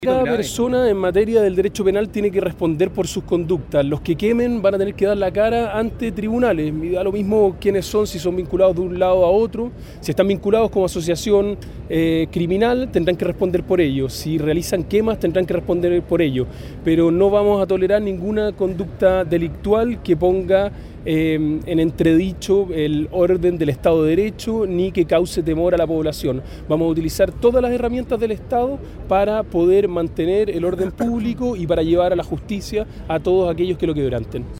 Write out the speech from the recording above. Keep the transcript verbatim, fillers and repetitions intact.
Cada persona en materia del derecho penal tiene que responder por sus conductas. Los que quemen van a tener que dar la cara ante tribunales. Me da lo mismo quiénes son, si son vinculados de un lado a otro. Si están vinculados como asociación eh, criminal, tendrán que responder por ello. Si realizan quemas, tendrán que responder por ello. Pero no vamos a tolerar ninguna conducta delictual que ponga eh, en entredicho el orden del Estado de Derecho ni que cause temor a la población. Vamos a utilizar todas las herramientas del Estado para poder mantener el orden público y para llevar a la justicia a todos aquellos que lo quebranten.